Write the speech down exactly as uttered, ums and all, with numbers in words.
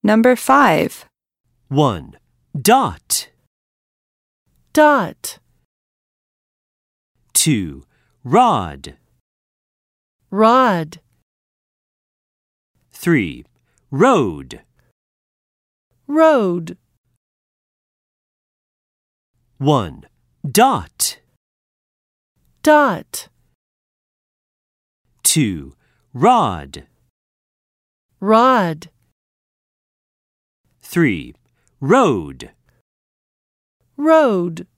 Number five. one. Dot. Dot. two. Rod. Rod. three. Road. Road. one. Dot. Dot. two. Rod. Rod. three. Road. Road.